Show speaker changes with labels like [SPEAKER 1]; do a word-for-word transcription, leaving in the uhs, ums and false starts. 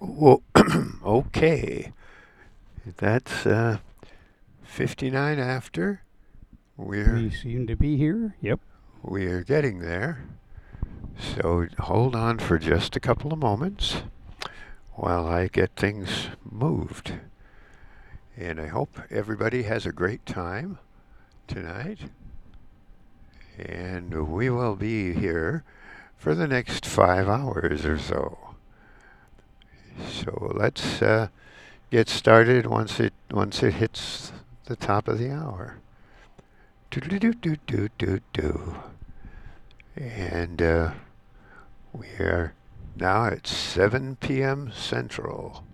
[SPEAKER 1] Well, okay. That's uh, fifty-nine after. We're
[SPEAKER 2] We seem to be here. Yep.
[SPEAKER 1] we're getting there. So hold on for just a couple of moments while I get things moved. And I hope everybody has a great time tonight. And we will be here for the next five hours or so. So let's uh, get started once it once it hits the top of the hour. Do do do do do do do. And uh, we are now at seven p m. Central.